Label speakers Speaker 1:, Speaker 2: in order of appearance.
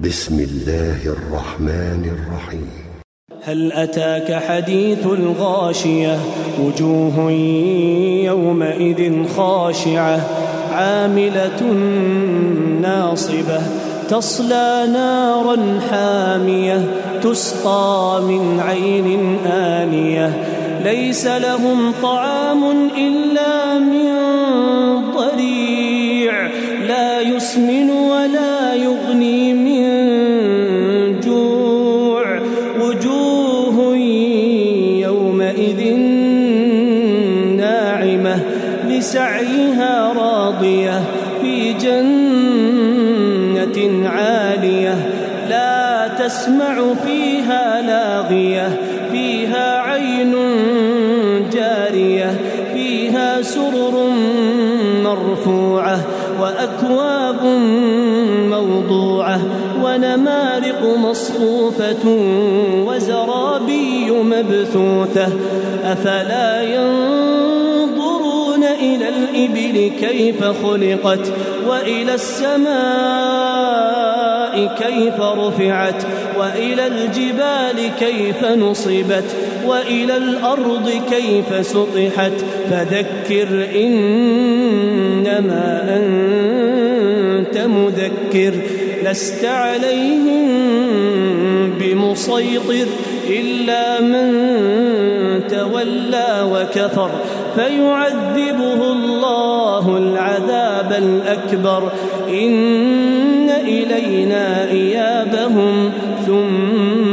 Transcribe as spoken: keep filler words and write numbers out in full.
Speaker 1: بسم الله الرحمن الرحيم.
Speaker 2: هل أتاك حديث الغاشية؟ وجوه يومئذ خاشعة عاملة ناصبة تصلى نارا حامية تسقى من عين آنية ليس لهم طعام إلا من ضريع لا يسمن ولا يغني من جوع وجوه يومئذ ناعمة لسعيها راضية في جنة عالية لا تسمع فيها لاغية فيها عين جارية فيها سرر مرفوعة وأكواب موضوعة ونمارق مصفوفة وزرابي مبثوثة أفلا ينظرون إلى الإبل كيف خلقت وإلى السماء كيف رفعت وإلى الجبال كيف نصبت وإلى الأرض كيف سطحت فذكر إنما أنت مذكر لست عليهم بمسيطر إلا من تولى وكفر فيعذبه الله العذاب الأكبر إن إلينا إيابهم ثم